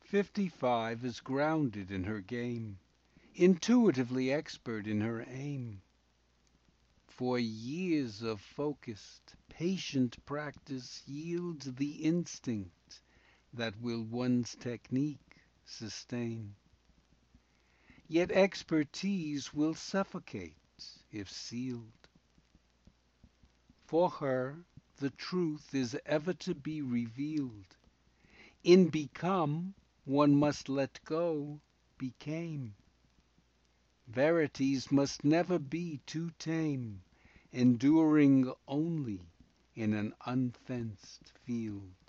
55 is grounded in her game, intuitively expert in her aim. For years of focused, patient practice yields the instinct that will one's technique sustain. Yet expertise will suffocate if sealed. For her the truth is ever to be revealed. In become one must let go became. Verities must never be too tame, enduring only in an unfenced field.